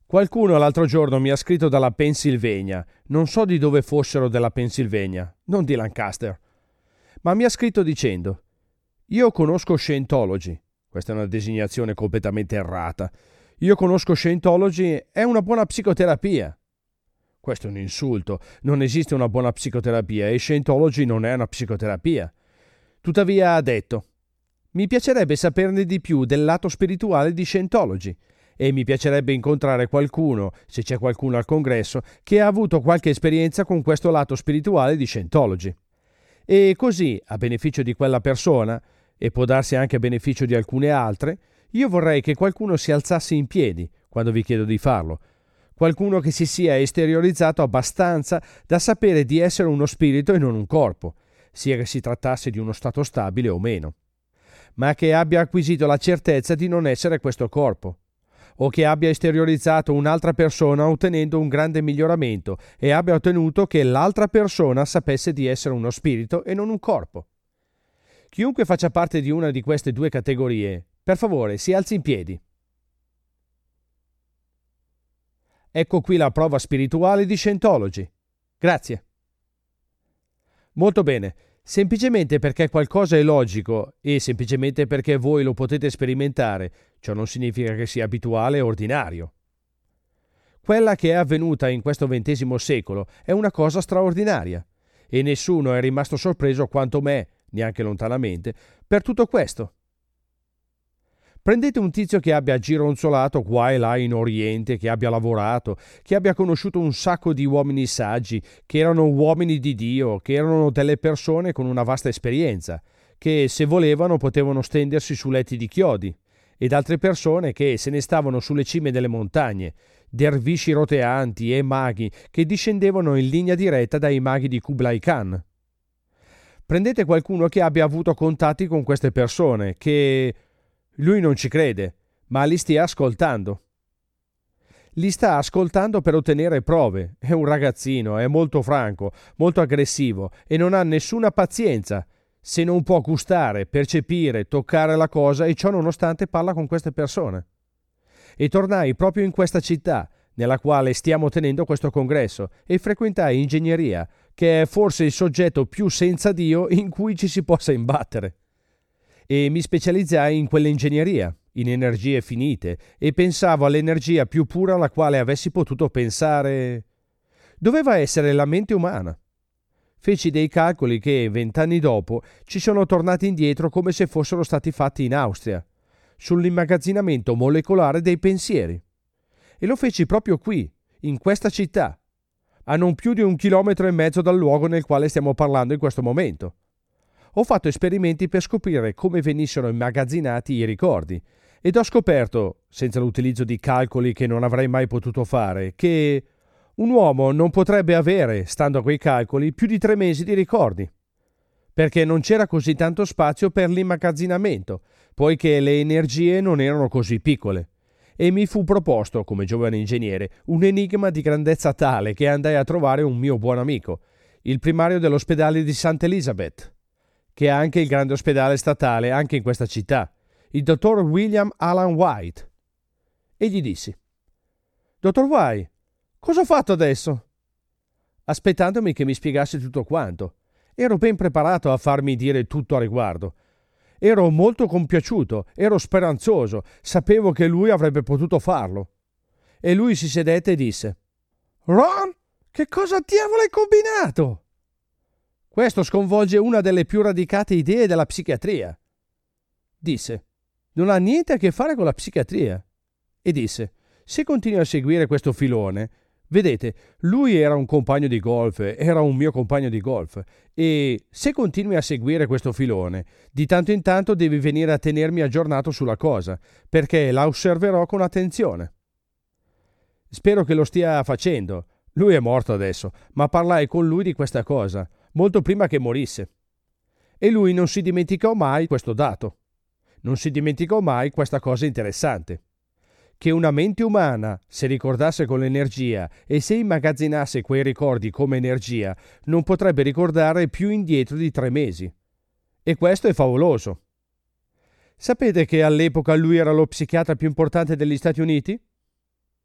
Qualcuno l'altro giorno mi ha scritto dalla Pennsylvania, non so di dove fossero della Pennsylvania, non di Lancaster, ma mi ha scritto dicendo: io conosco Scientology, questa è una designazione completamente errata, io conosco Scientology, è una buona psicoterapia. Questo è un insulto, non esiste una buona psicoterapia e Scientology non è una psicoterapia. Tuttavia ha detto: mi piacerebbe saperne di più del lato spirituale di Scientology e mi piacerebbe incontrare qualcuno, se c'è qualcuno al congresso, che ha avuto qualche esperienza con questo lato spirituale di Scientology. E così, a beneficio di quella persona, e può darsi anche a beneficio di alcune altre, io vorrei che qualcuno si alzasse in piedi quando vi chiedo di farlo. Qualcuno che si sia esteriorizzato abbastanza da sapere di essere uno spirito e non un corpo, sia che si trattasse di uno stato stabile o meno, ma che abbia acquisito la certezza di non essere questo corpo, o che abbia esteriorizzato un'altra persona ottenendo un grande miglioramento e abbia ottenuto che l'altra persona sapesse di essere uno spirito e non un corpo. Chiunque faccia parte di una di queste due categorie, per favore, si alzi in piedi. Ecco qui la prova spirituale di Scientology. Grazie. Molto bene. Semplicemente perché qualcosa è logico e semplicemente perché voi lo potete sperimentare, ciò non significa che sia abituale o ordinario. Quella che è avvenuta in questo XX secolo è una cosa straordinaria e nessuno è rimasto sorpreso quanto me, neanche lontanamente, per tutto questo. Prendete un tizio che abbia gironzolato qua e là in Oriente, che abbia lavorato, che abbia conosciuto un sacco di uomini saggi, che erano uomini di Dio, che erano delle persone con una vasta esperienza, che se volevano potevano stendersi su letti di chiodi, ed altre persone che se ne stavano sulle cime delle montagne, dervisci roteanti e maghi che discendevano in linea diretta dai maghi di Kublai Khan. Prendete qualcuno che abbia avuto contatti con queste persone, che lui non ci crede, ma li stia ascoltando. Li sta ascoltando per ottenere prove. È un ragazzino, è molto franco, molto aggressivo e non ha nessuna pazienza. Se non può gustare, percepire, toccare la cosa e ciò nonostante parla con queste persone. E tornai proprio in questa città, nella quale stiamo tenendo questo congresso, e frequentai ingegneria, che è forse il soggetto più senza Dio in cui ci si possa imbattere. E mi specializzai in quell'ingegneria, in energie finite, e pensavo all'energia più pura alla quale avessi potuto pensare. Doveva essere la mente umana. Feci dei calcoli che, 20 anni dopo, ci sono tornati indietro come se fossero stati fatti in Austria, sull'immagazzinamento molecolare dei pensieri. E lo feci proprio qui, in questa città, a non più di 1,5 chilometri dal luogo nel quale stiamo parlando in questo momento. Ho fatto esperimenti per scoprire come venissero immagazzinati i ricordi ed ho scoperto, senza l'utilizzo di calcoli che non avrei mai potuto fare, che un uomo non potrebbe avere, stando a quei calcoli, più di 3 mesi di ricordi, perché non c'era così tanto spazio per l'immagazzinamento, poiché le energie non erano così piccole. E mi fu proposto, come giovane ingegnere, un enigma di grandezza tale che andai a trovare un mio buon amico, il primario dell'ospedale di Sant'Elizabeth, che è anche il grande ospedale statale anche in questa città, il dottor William Allen White. E gli dissi: dottor White, cosa ho fatto adesso? Aspettandomi che mi spiegasse tutto quanto. Ero ben preparato a farmi dire tutto a riguardo. Ero molto compiaciuto, ero speranzoso, sapevo che lui avrebbe potuto farlo. E lui si sedette e disse: Ron, che cosa diavolo hai combinato? Questo sconvolge una delle più radicate idee della psichiatria. Disse: non ha niente a che fare con la psichiatria. E disse: se continui a seguire questo filone, vedete, lui era un compagno di golf, era un mio compagno di golf, e se continui a seguire questo filone, di tanto in tanto devi venire a tenermi aggiornato sulla cosa, perché la osserverò con attenzione. Spero che lo stia facendo. Lui è morto adesso, ma parlai con lui di questa cosa molto prima che morisse. E lui non si dimenticò mai questo dato. Non si dimenticò mai questa cosa interessante. Che una mente umana, se ricordasse con l'energia e se immagazzinasse quei ricordi come energia, non potrebbe ricordare più indietro di 3 mesi. E questo è favoloso. Sapete che all'epoca lui era lo psichiatra più importante degli Stati Uniti?